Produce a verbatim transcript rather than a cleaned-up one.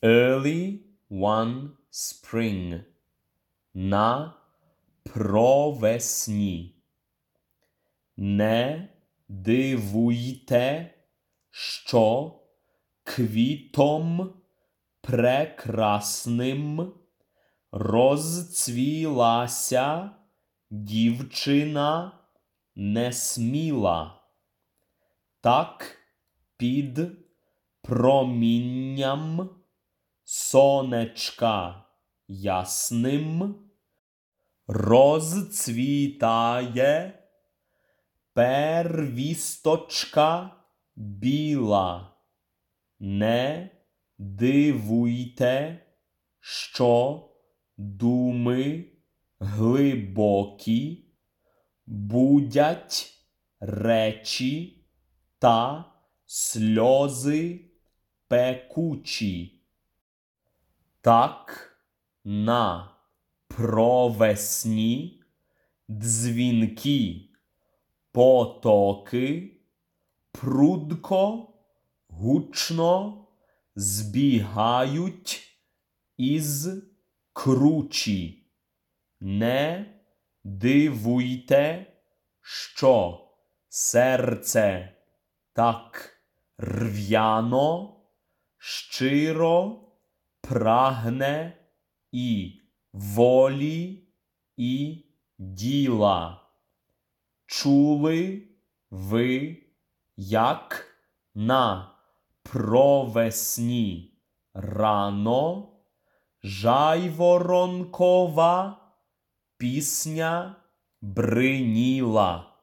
Early one spring. На провесні. Не дивуйте, що квітом прекрасним розцвілася дівчина несміла. Так під промінням сонечка ясним розцвітає первісточка біла. Не дивуйте, що думи глибокі будять речі та сльози пекучі. Так на провесні дзвінкі потоки прудко, гучно збігають із кручі. Не дивуйте, що серце так рв'яно, щиро прагне і волі, і діла. Чули ви, як на провесні рано жайворонкова пісня бриніла?